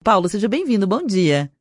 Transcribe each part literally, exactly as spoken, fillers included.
Paulo, seja bem-vindo, bom dia.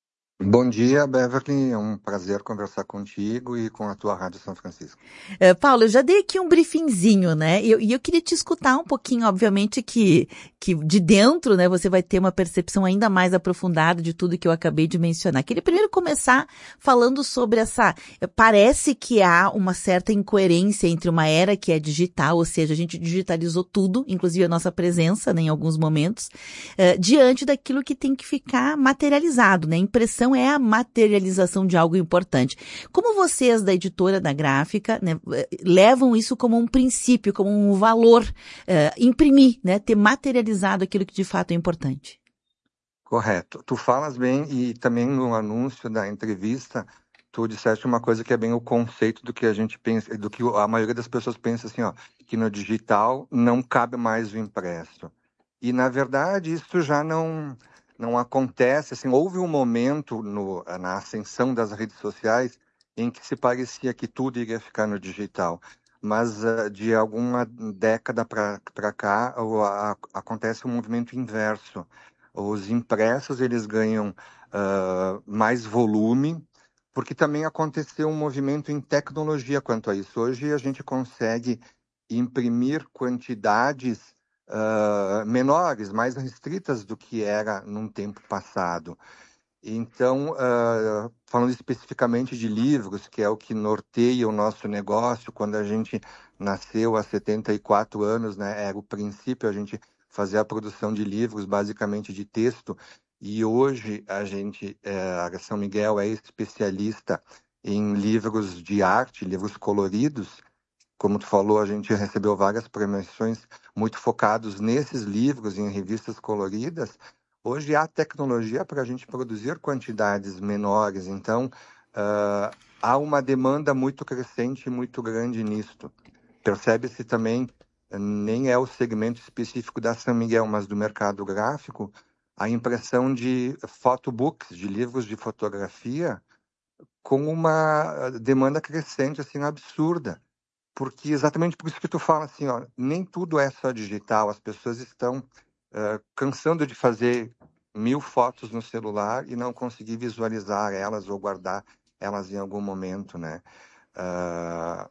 Bom dia, Beverly. É um prazer conversar contigo e com a tua Rádio São Francisco. Uh, Paulo, eu já dei aqui um briefinzinho, né? E eu, e eu queria te escutar um pouquinho, obviamente, que, que de dentro, né, você vai ter uma percepção ainda mais aprofundada de tudo que eu acabei de mencionar. Queria primeiro começar falando sobre essa... Parece que há uma certa incoerência entre uma era que é digital, ou seja, a gente digitalizou tudo, inclusive a nossa presença, né, em alguns momentos, uh, diante daquilo que tem que ficar materializado, né? A impressão é a materialização de algo importante. Como vocês da editora da gráfica, né, levam isso como um princípio, como um valor, uh, imprimir, né, ter materializado aquilo que de fato é importante? Correto. Tu falas bem e também no anúncio da entrevista, tu disseste uma coisa que é bem o conceito do que a gente pensa, do que a maioria das pessoas pensa assim, ó, que no digital não cabe mais o impresso. E na verdade isso já não não acontece, assim, houve um momento no, na ascensão das redes sociais em que se parecia que tudo iria ficar no digital. Mas uh, de alguma década para cá o, a, acontece um movimento inverso. Os impressos eles ganham uh, mais volume, porque também aconteceu um movimento em tecnologia quanto a isso. Hoje a gente consegue imprimir quantidades uh, menores, mais restritas do que era num tempo passado. Então, uh, falando especificamente de livros, que é o que norteia o nosso negócio, quando a gente nasceu há setenta e quatro anos, né, era o princípio a gente fazer a produção de livros, basicamente de texto, e hoje a gente, é, a São Miguel é especialista em livros de arte, livros coloridos. Como tu falou, a gente recebeu várias premiações muito focados nesses livros, em revistas coloridas. Hoje há tecnologia para a gente produzir quantidades menores, então uh, há uma demanda muito crescente e muito grande nisto. Percebe-se também, nem é o segmento específico da São Miguel, mas do mercado gráfico, a impressão de photobooks, de livros de fotografia, com uma demanda crescente, assim, absurda. Porque exatamente por isso que tu fala assim, ó, nem tudo é só digital, as pessoas estão uh, cansando de fazer mil fotos no celular e não conseguir visualizar elas ou guardar elas em algum momento, né? Uh,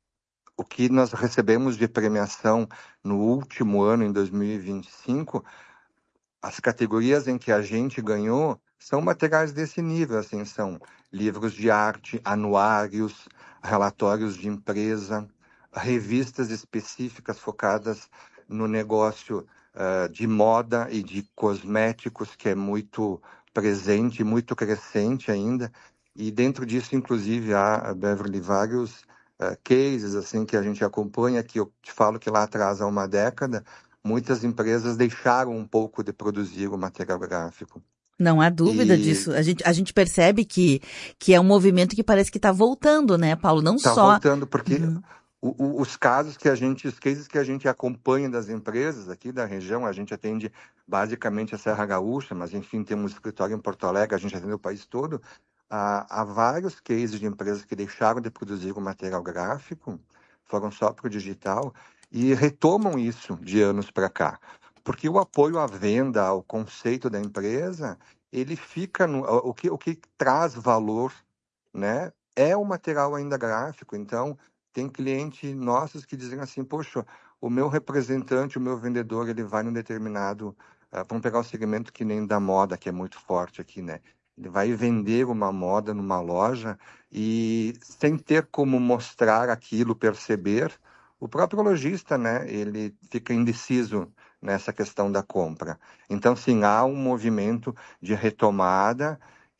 o que nós recebemos de premiação no último ano, em dois mil e vinte e cinco, as categorias em que a gente ganhou são materiais desse nível, assim, são livros de arte, anuários, relatórios de empresa, revistas específicas focadas no negócio uh, de moda e de cosméticos, que é muito presente, muito crescente ainda. E dentro disso, inclusive, há, Beverly, vários uh, cases assim, que a gente acompanha, que eu te falo que lá atrás, há uma década, muitas empresas deixaram um pouco de produzir o material gráfico. Não há dúvida E disso. A gente, a gente percebe que, que é um movimento que parece que está voltando, né, Paulo? Não está só... voltando, porque Uhum. o, o, os casos que a gente, os cases que a gente acompanha das empresas aqui da região, a gente atende basicamente a Serra Gaúcha, mas enfim, temos escritório em Porto Alegre, a gente atende o país todo. Há, há vários cases de empresas que deixaram de produzir o material gráfico, foram só para o digital, e retomam isso de anos para cá. Porque o apoio à venda, ao conceito da empresa, ele fica no, o que, o que traz valor, né? É o material ainda gráfico. Então, tem clientes nossos que dizem assim, poxa, o meu representante, o meu vendedor, ele vai num determinado... Uh, vamos pegar o segmento que nem da moda, que é muito forte aqui, né? Ele vai vender uma moda numa loja e sem ter como mostrar aquilo, perceber, o próprio lojista, né? Ele fica indeciso nessa questão da compra. Então, sim, há um movimento de retomada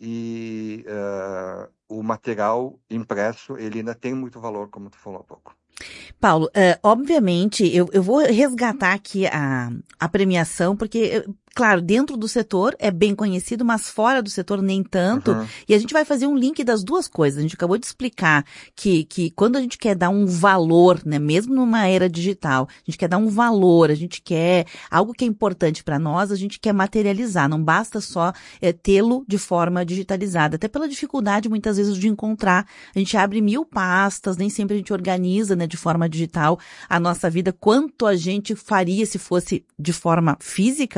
e uh, o material impresso, ele ainda tem muito valor, como tu falou há pouco. Paulo, uh, obviamente, eu, eu vou resgatar aqui a, a premiação, porque, claro, dentro do setor é bem conhecido, mas fora do setor nem tanto. Uhum. E a gente vai fazer um link das duas coisas. A gente acabou de explicar que, que quando a gente quer dar um valor, né, mesmo numa era digital, a gente quer dar um valor, a gente quer algo que é importante para nós, a gente quer materializar. Não basta só é, tê-lo de forma digitalizada, até pela dificuldade muitas vezes de encontrar. A gente abre mil pastas, nem sempre a gente organiza, né, de forma digital a nossa vida, quanto a gente faria se fosse de forma física, né, Paulo?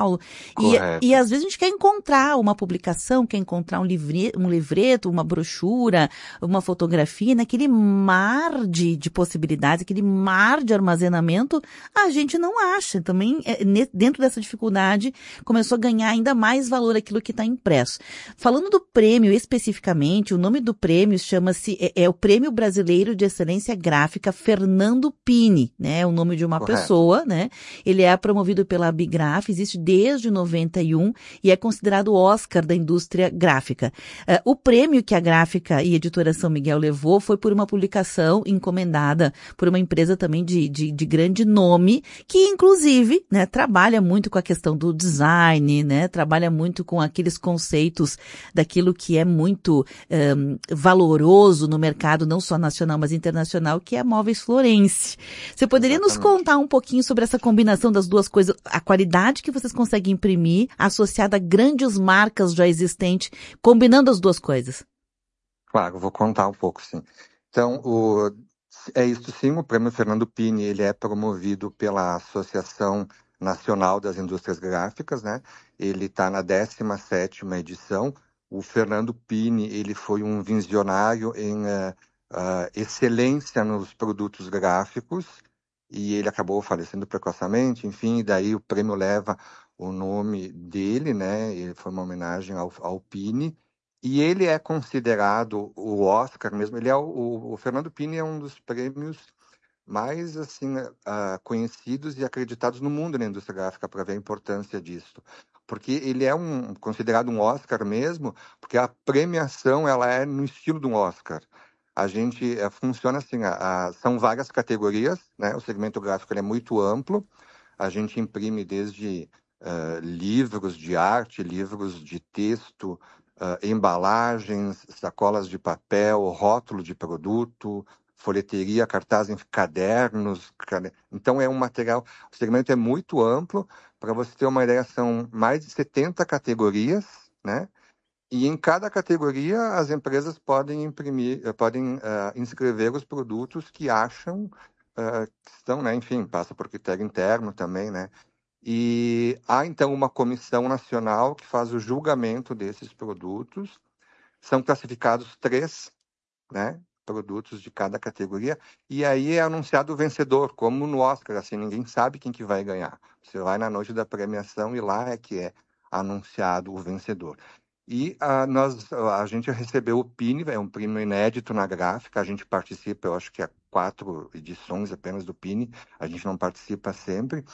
Paulo. E, e às vezes a gente quer encontrar uma publicação, quer encontrar um, livre, um livreto, uma brochura, uma fotografia, naquele mar de, de possibilidades, aquele mar de armazenamento, a gente não acha. Também, dentro dessa dificuldade, começou a ganhar ainda mais valor aquilo que está impresso. Falando do prêmio especificamente, o nome do prêmio chama-se, é, é o Prêmio Brasileiro de Excelência Gráfica Fernando Pini, né? É o nome de uma Correto. pessoa, né? Ele é promovido pela Abigraf, existe desde noventa e um e é considerado o Oscar da indústria gráfica. Uh, o prêmio que a Gráfica e Editora São Miguel levou foi por uma publicação encomendada por uma empresa também de, de, de grande nome, que inclusive, né, trabalha muito com a questão do design, né? Trabalha muito com aqueles conceitos daquilo que é muito um, valoroso no mercado, não só nacional, mas internacional, que é a Móveis Florence. Você poderia Exatamente. nos contar um pouquinho sobre essa combinação das duas coisas, a qualidade que vocês conseguem imprimir, associada a grandes marcas já existentes, combinando as duas coisas? Claro, vou contar um pouco, sim. Então, o, é isso sim, o Prêmio Fernando Pini, ele é promovido pela Associação Nacional das Indústrias Gráficas, né? Ele está na décima sétima edição. O Fernando Pini, ele foi um visionário em uh, uh, excelência nos produtos gráficos e ele acabou falecendo precocemente, enfim, e daí o prêmio leva o nome dele, né? Ele foi uma homenagem ao, ao Pini. E ele é considerado o Oscar mesmo. Ele é o, o, o Fernando Pini é um dos prêmios mais assim uh, conhecidos e acreditados no mundo na indústria gráfica, para ver a importância disso, porque ele é um considerado um Oscar mesmo, porque a premiação ela é no estilo de um Oscar. A gente uh, funciona assim, a, a, são várias categorias, né? O segmento gráfico ele é muito amplo. A gente imprime desde uh, livros de arte, livros de texto, Uh, embalagens, sacolas de papel, rótulo de produto, folheteria, cartaz em cadernos. Então é um material, o segmento é muito amplo. Para você ter uma ideia, são mais de setenta categorias, né? E em cada categoria as empresas podem imprimir, podem uh, inscrever os produtos que acham uh, que estão, né? Enfim, passa por critério interno também, né? E há, então, uma comissão nacional que faz o julgamento desses produtos. São classificados três, né, produtos de cada categoria. E aí é anunciado o vencedor, como no Oscar, assim, ninguém sabe quem que vai ganhar. Você vai na noite da premiação e lá é que é anunciado o vencedor. E a, nós, a gente recebeu o Pini, é um prêmio inédito na gráfica. A gente participa, eu acho que há quatro edições apenas do Pini. A gente não participa sempre.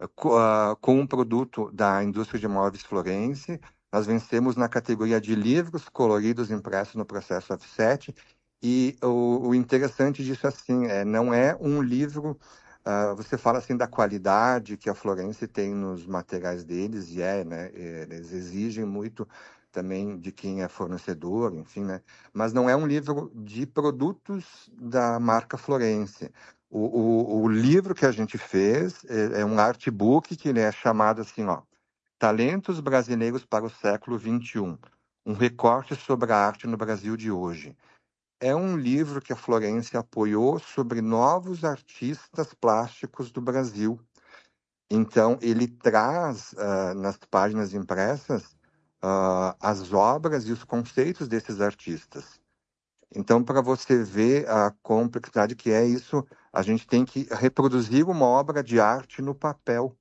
Com um produto da indústria de móveis Florence, nós vencemos na categoria de livros coloridos impressos no processo offset. E o, o interessante disso assim, é, não é um livro, uh, você fala assim da qualidade que a Florence tem nos materiais deles, e é, né, eles exigem muito também de quem é fornecedor, enfim, né, mas não é um livro de produtos da marca Florence. O, o, o livro que a gente fez é, é um artbook que ele é chamado assim, ó, Talentos Brasileiros para o Século vinte e um, um recorte sobre a arte no Brasil de hoje. É um livro que a Florence apoiou sobre novos artistas plásticos do Brasil. Então, ele traz uh, nas páginas impressas uh, as obras e os conceitos desses artistas. Então, para você ver a complexidade que é isso, a gente tem que reproduzir uma obra de arte no papel.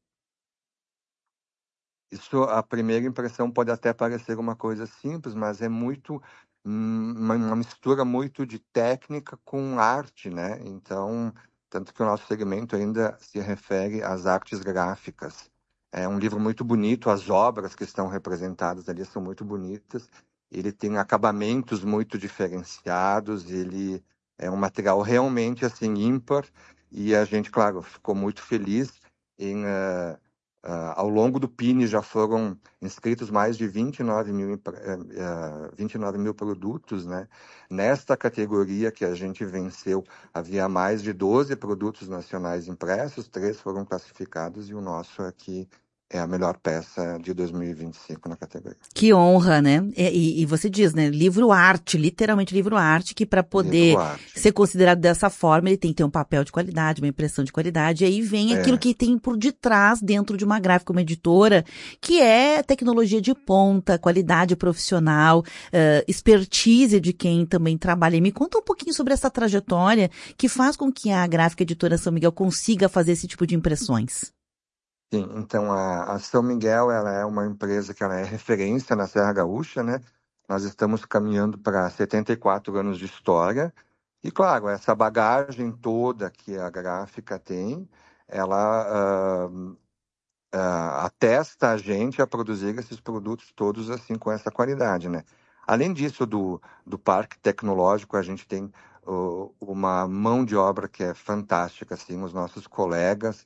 Isso, a primeira impressão pode até parecer uma coisa simples, mas é muito uma, uma mistura muito de técnica com arte, né? Então, tanto que o nosso segmento ainda se refere às artes gráficas. É um livro muito bonito, as obras que estão representadas ali são muito bonitas. Ele tem acabamentos muito diferenciados, ele é um material realmente assim ímpar, e a gente, claro, ficou muito feliz em uh, uh, ao longo do Pini já foram inscritos mais de vinte e nove mil, uh, vinte e nove mil produtos, né? Nesta categoria que a gente venceu, havia mais de doze produtos nacionais impressos, três foram classificados e o nosso aqui é a melhor peça de dois mil e vinte e cinco na categoria. Que honra, né? E, e você diz, né? Livro-arte, literalmente livro-arte, que para poder Livro-arte. ser considerado dessa forma, ele tem que ter um papel de qualidade, uma impressão de qualidade. E aí vem aquilo É. que tem por detrás, dentro de uma gráfica, uma editora, que é tecnologia de ponta, qualidade profissional, uh, expertise de quem também trabalha. E me conta um pouquinho sobre essa trajetória que faz com que a gráfica editora São Miguel consiga fazer esse tipo de impressões. Sim, então a, a São Miguel, ela é uma empresa que ela é referência na Serra Gaúcha, né? Nós estamos caminhando para setenta e quatro anos de história. E, claro, essa bagagem toda que a gráfica tem, ela ah, ah, atesta a gente a produzir esses produtos todos assim com essa qualidade, né? Além disso, do, do parque tecnológico, a gente tem uh, uma mão de obra que é fantástica, assim, os nossos colegas,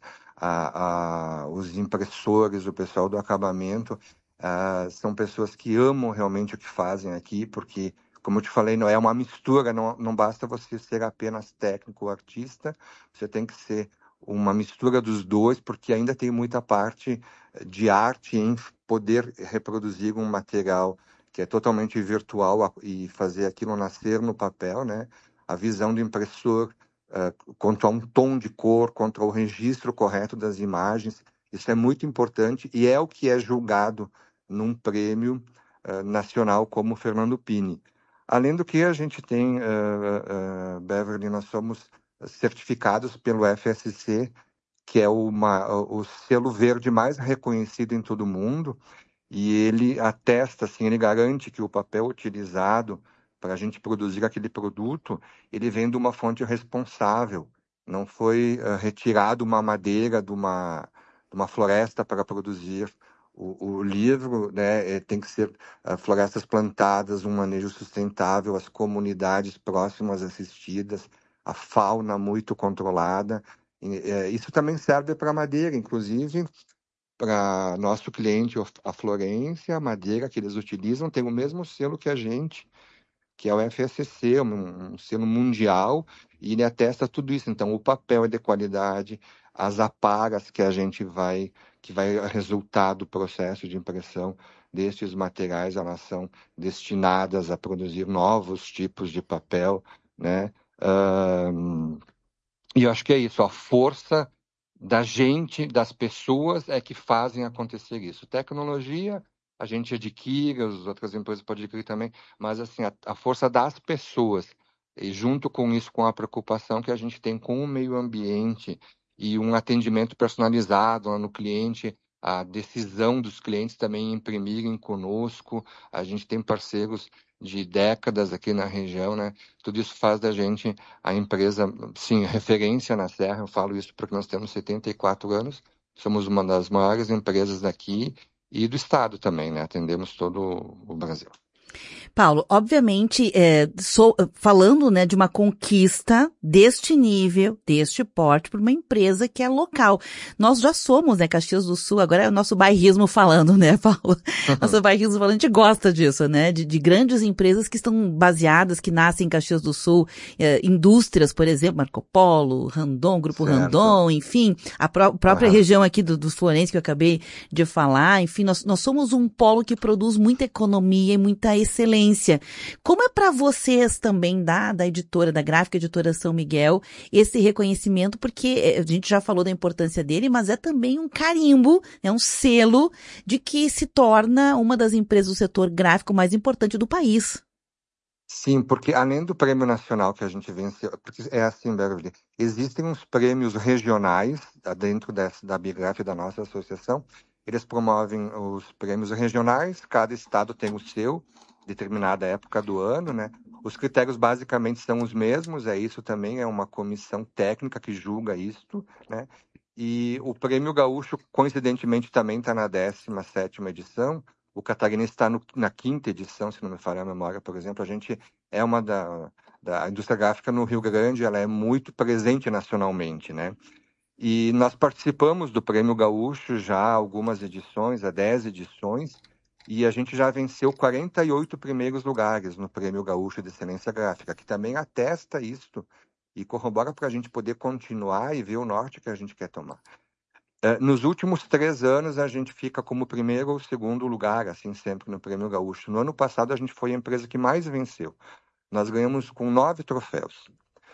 a, a, os impressores, o pessoal do acabamento, ah, são pessoas que amam realmente o que fazem aqui, porque, como eu te falei, não é uma mistura, não, não basta você ser apenas técnico ou artista, você tem que ser uma mistura dos dois, porque ainda tem muita parte de arte em poder reproduzir um material que é totalmente virtual e fazer aquilo nascer no papel, né? A visão do impressor uh, quanto a um tom de cor, quanto ao registro correto das imagens, isso é muito importante e é o que é julgado num prêmio uh, nacional como o Fernando Pini. Além do que a gente tem, uh, uh, Beverly, nós somos certificados pelo F S C, que é uma, o selo verde mais reconhecido em todo o mundo, e ele atesta, assim, ele garante que o papel utilizado para a gente produzir aquele produto, ele vem de uma fonte responsável, não foi uh, retirado uma madeira de uma, de uma floresta para produzir o, o livro, né? Tem que ser uh, florestas plantadas, um manejo sustentável, as comunidades próximas assistidas, a fauna muito controlada. E, é, isso também serve para madeira, inclusive para nosso cliente, a Florência, a madeira que eles utilizam tem o mesmo selo que a gente, que é o F S C, um, um selo mundial, e ele atesta tudo isso. Então, o papel é de qualidade, as aparas que a gente vai, que vai resultar do processo de impressão destes materiais, elas são destinadas a produzir novos tipos de papel, né? Um, e eu acho que é isso, a força da gente, das pessoas, é que fazem acontecer isso. Tecnologia, a gente adquire, as outras empresas podem adquirir também, mas assim, a, a força das pessoas, e junto com isso, com a preocupação que a gente tem com o meio ambiente e um atendimento personalizado lá no cliente, a decisão dos clientes também imprimirem conosco, a gente tem parceiros de décadas aqui na região, né? Tudo isso faz da gente a empresa, sim, referência na Serra. Eu falo isso porque nós temos setenta e quatro anos, somos uma das maiores empresas daqui e do estado também, né? Atendemos todo o Brasil. Paulo, obviamente, é, sou, falando, né, de uma conquista deste nível, deste porte, para uma empresa que é local. Nós já somos, né, Caxias do Sul, agora é o nosso bairrismo falando, né, Paulo? Nosso bairrismo falando, a gente gosta disso, né, de, de grandes empresas que estão baseadas, que nascem em Caxias do Sul, é, indústrias, por exemplo, Marco Polo, Randon, Grupo Certo. Randon, enfim, a pró- própria Uhum. região aqui do, do Florense que eu acabei de falar, enfim, nós, nós somos um polo que produz muita economia e muita excelência. Como é para vocês também da, da editora, da gráfica editora São Miguel, esse reconhecimento, porque a gente já falou da importância dele, mas é também um carimbo, é um selo de que se torna uma das empresas do setor gráfico mais importante do país. Sim, porque além do prêmio nacional que a gente venceu, porque é assim, Beverly, existem uns prêmios regionais dentro dessa, da Bigraf da nossa associação. Eles promovem os prêmios regionais, cada estado tem o seu, determinada época do ano, né? Os critérios basicamente são os mesmos, é isso também, é uma comissão técnica que julga isto, né? E o Prêmio Gaúcho, coincidentemente, também está na décima sétima edição. O Catarinense está na quinta edição, se não me falha a memória, por exemplo. A gente é uma da, da indústria gráfica no Rio Grande, ela é muito presente nacionalmente, né? E nós participamos do Prêmio Gaúcho já há algumas edições, há dez edições, e a gente já venceu quarenta e oito primeiros lugares no Prêmio Gaúcho de Excelência Gráfica, que também atesta isto e corrobora para a gente poder continuar e ver o norte que a gente quer tomar. É, nos últimos três anos, a gente fica como primeiro ou segundo lugar, assim, sempre no Prêmio Gaúcho. No ano passado, a gente foi a empresa que mais venceu. Nós ganhamos com nove troféus.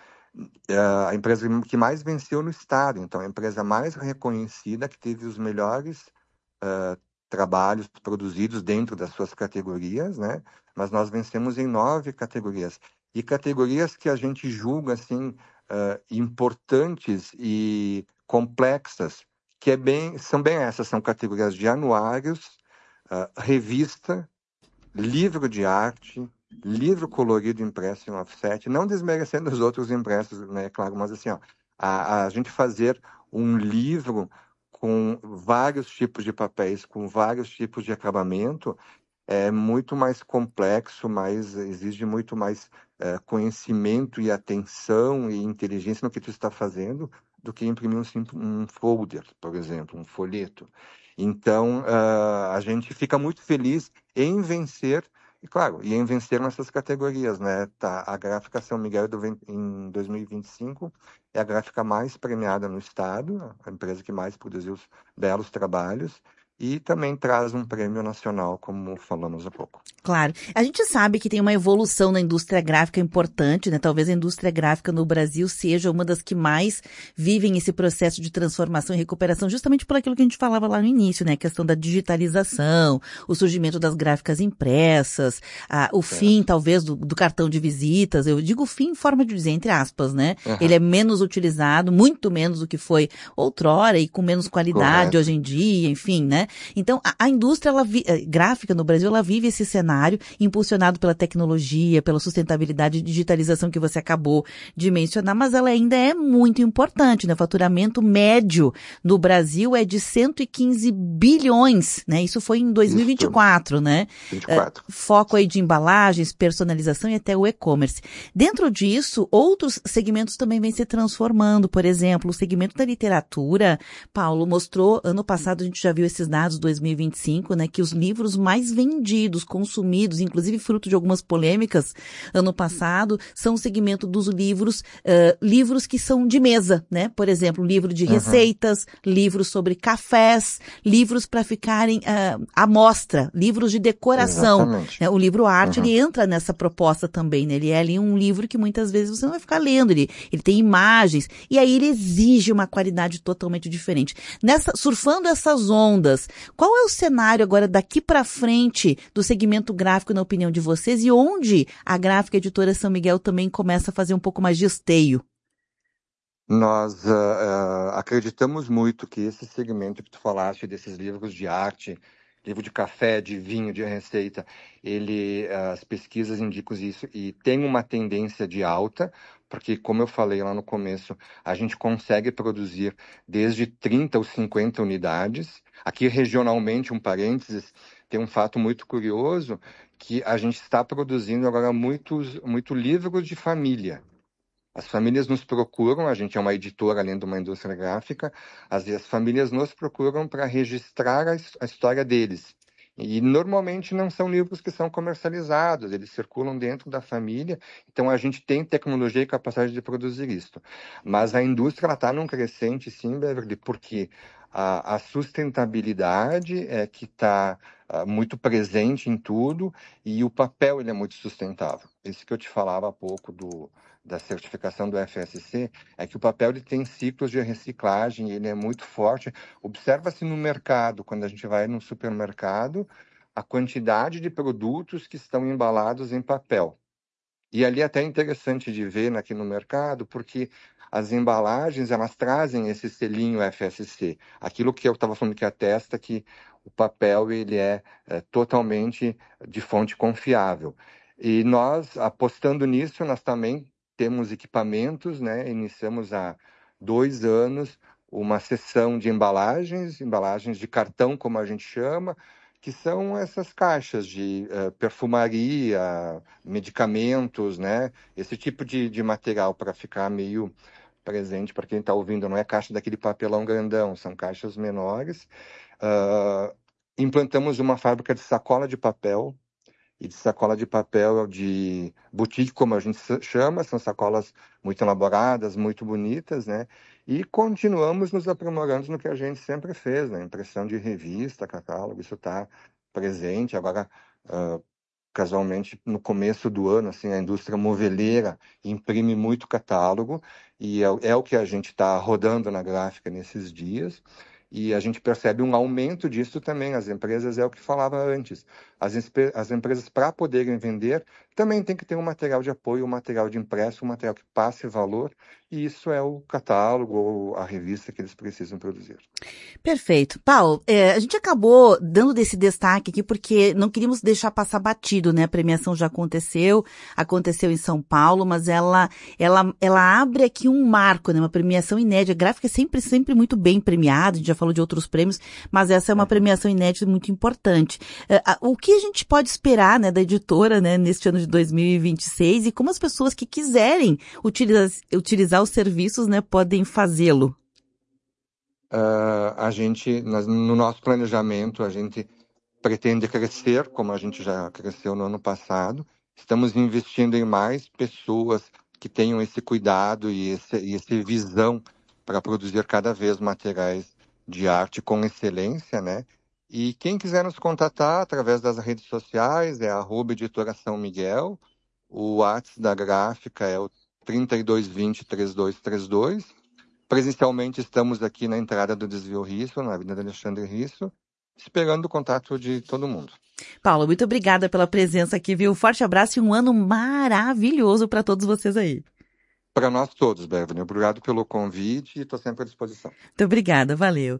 É a empresa que mais venceu no estado, então, a empresa mais reconhecida, que teve os melhores uh, trabalhos produzidos dentro das suas categorias, né? Mas nós vencemos em nove categorias. E categorias que a gente julga, assim, uh, importantes e complexas, que é bem, são bem essas, são categorias de anuários, uh, revista, livro de arte, livro colorido impresso em offset, não desmerecendo os outros impressos, né, claro, mas assim, ó, a, a gente fazer um livro com vários tipos de papéis, com vários tipos de acabamento, é muito mais complexo, mais, exige muito mais é, conhecimento e atenção e inteligência no que tu está fazendo do que imprimir um, sim- um folder, por exemplo, um folheto. Então, ah, a gente fica muito feliz em vencer, e claro, e em vencer nessas categorias, né? Tá, a gráfica São Miguel do, Ven- em dois mil e vinte e cinco é a gráfica mais premiada no estado, a empresa que mais produziu os belos trabalhos, e também traz um prêmio nacional, como falamos há pouco. Claro. A gente sabe que tem uma evolução na indústria gráfica importante, né? Talvez a indústria gráfica no Brasil seja uma das que mais vivem esse processo de transformação e recuperação, justamente por aquilo que a gente falava lá no início, né? A questão da digitalização, o surgimento das gráficas impressas, a, o Certo. fim, talvez, do, do cartão de visitas. Eu digo fim em forma de dizer, entre aspas, né? Uhum. Ele é menos utilizado, muito menos do que foi outrora e com menos qualidade Correto. hoje em dia, enfim, né? Então, a, a indústria ela vi, a gráfica no Brasil, ela vive esse cenário impulsionado pela tecnologia, pela sustentabilidade e digitalização que você acabou de mencionar, mas ela ainda é muito importante, né? O faturamento médio no Brasil é de cento e quinze bilhões, né? Isso foi em dois mil e vinte e quatro, Isso. né? vinte e quatro. Uh, foco aí de embalagens, personalização e até o e-commerce. Dentro disso, outros segmentos também vêm se transformando. Por exemplo, o segmento da literatura, Paulo, mostrou, ano passado a gente já viu esses dados, dois mil e vinte e cinco, né? Que os livros mais vendidos, consumidos, inclusive fruto de algumas polêmicas ano passado, são o segmento dos livros, uh, livros que são de mesa, né? Por exemplo, livro de receitas, uhum. livros sobre cafés, livros para ficarem uh, à mostra, livros de decoração. Né? O livro arte, uhum. ele entra nessa proposta também, né? Ele é ali um livro que muitas vezes você não vai ficar lendo, ele, ele tem imagens, e aí ele exige uma qualidade totalmente diferente. Nessa, surfando essas ondas, qual é o cenário agora daqui para frente do segmento gráfico, na opinião de vocês, e onde a Gráfica Editora São Miguel também começa a fazer um pouco mais de esteio? Nós uh, uh, acreditamos muito que esse segmento que tu falaste, desses livros de arte, livro de café, de vinho, de receita, ele, uh, as pesquisas indicam isso e tem uma tendência de alta, porque, como eu falei lá no começo, a gente consegue produzir desde trinta ou cinquenta unidades. Aqui, regionalmente, um parênteses, tem um fato muito curioso, que a gente está produzindo agora muitos, muito livros de família. As famílias nos procuram, a gente é uma editora além de uma indústria gráfica, as, as famílias nos procuram para registrar a, a história deles. E normalmente não são livros que são comercializados, eles circulam dentro da família, então a gente tem tecnologia e capacidade de produzir isso. Mas a indústria está num crescente, sim, Beverly, porque a, a sustentabilidade é que está uh, muito presente em tudo e o papel ele é muito sustentável. Isso que eu te falava há pouco do, da certificação do F S C, é que o papel ele tem ciclos de reciclagem, ele é muito forte. Observa-se no mercado, quando a gente vai no supermercado, a quantidade de produtos que estão embalados em papel. E ali é até interessante de ver aqui no mercado, porque as embalagens, elas trazem esse selinho F S C. Aquilo que eu estava falando que atesta que o papel ele é, é totalmente de fonte confiável. E nós, apostando nisso, nós também temos equipamentos, né? Iniciamos há dois anos uma seção de embalagens, embalagens de cartão, como a gente chama, que são essas caixas de uh, perfumaria, medicamentos, né? Esse tipo de, de material para ficar meio presente para quem está ouvindo. Não é caixa daquele papelão grandão, são caixas menores. Uh, implantamos uma fábrica de sacola de papel, e de sacola de papel de boutique, como a gente chama, são sacolas muito elaboradas, muito bonitas, né? E continuamos nos aprimorando no que a gente sempre fez, né? Impressão de revista, catálogo, isso está presente. Agora, uh, casualmente, no começo do ano, assim, a indústria moveleira imprime muito catálogo e é, é o que a gente está rodando na gráfica nesses dias. E a gente percebe um aumento disso também. As empresas, é o que falava antes, as, as empresas, para poderem vender, também tem que ter um material de apoio, um material de impresso, um material que passe valor, e isso é o catálogo ou a revista que eles precisam produzir. Perfeito. Paulo, é, a gente acabou dando desse destaque aqui porque não queríamos deixar passar batido, né? A premiação já aconteceu, aconteceu em São Paulo, mas ela, ela, ela abre aqui um marco, né? Uma premiação inédita. A gráfica é sempre, sempre muito bem premiada, a gente já falou de outros prêmios, mas essa é uma premiação inédita muito importante. É, o que a gente pode esperar, né, da editora, né, neste ano de dois mil e vinte e seis e como as pessoas que quiserem utilizar, utilizar os serviços, né, podem fazê-lo? Uh, a gente, no nosso planejamento, a gente pretende crescer, como a gente já cresceu no ano passado. Estamos investindo em mais pessoas que tenham esse cuidado e esse, e essa visão para produzir cada vez materiais de arte com excelência, né? E quem quiser nos contatar através das redes sociais é arroba editora São Miguel, o WhatsApp da gráfica é o trinta e dois vinte, trinta e dois trinta e dois. Presencialmente estamos aqui na entrada do Desvio Risso, na Avenida Alexandre Risso, esperando o contato de todo mundo. Paulo, muito obrigada pela presença aqui, viu? Forte abraço e um ano maravilhoso para todos vocês aí. Para nós todos, Beverly. Obrigado pelo convite e estou sempre à disposição. Muito obrigada, valeu.